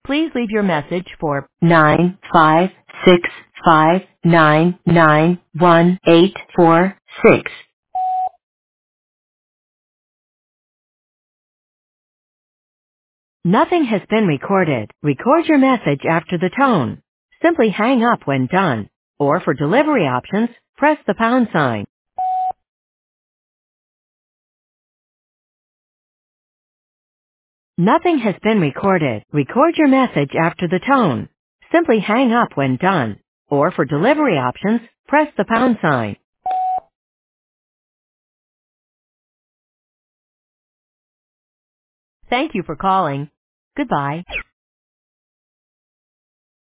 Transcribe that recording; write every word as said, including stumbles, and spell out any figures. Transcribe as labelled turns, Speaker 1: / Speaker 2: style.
Speaker 1: Please leave your message for nine five six five nine nine one eight four six. Nothing has been recorded. Record your message after the tone. Simply hang up when done. Or for delivery options, press the pound sign. Nothing has been recorded. Record your message after the tone. Simply hang up when done. Or for delivery options, press the pound sign. Thank you for calling. Goodbye.